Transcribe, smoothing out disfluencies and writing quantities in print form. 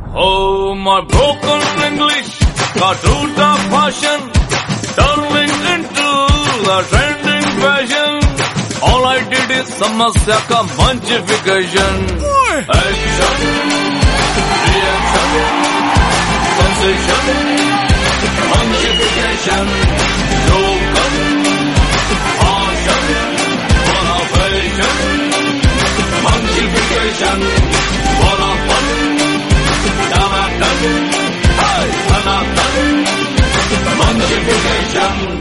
Oh, my broken English got root of passion, turning into the trending fashion. All I did is समस्या का munchification. Action, reaction, sensation, munchification, broken, passion, innovation, munchification, fun, टनाटन, hey, टनाटन, मंचिफिकेशन.